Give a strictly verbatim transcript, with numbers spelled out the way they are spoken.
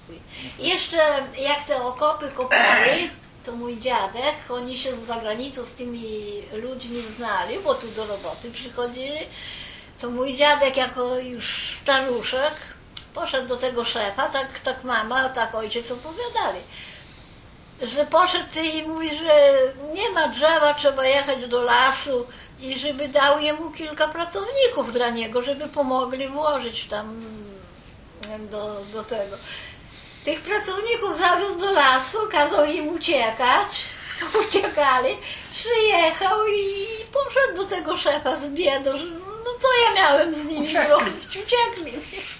I jeszcze jak te okopy kopali, to mój dziadek, oni się z zagranicy z tymi ludźmi znali, bo tu do roboty przychodzili, to mój dziadek jako już staruszek poszedł do tego szefa, tak, tak mama, tak ojciec opowiadali, że poszedł i mówi, że nie ma drzewa, trzeba jechać do lasu i żeby dał jemu kilka pracowników dla niego, żeby pomogli włożyć tam do, do tego. Tych pracowników zawiózł do lasu, kazał im uciekać, uciekali, przyjechał i poszedł do tego szefa z biedą, że no co ja miałem z nimi zrobić, uciekli.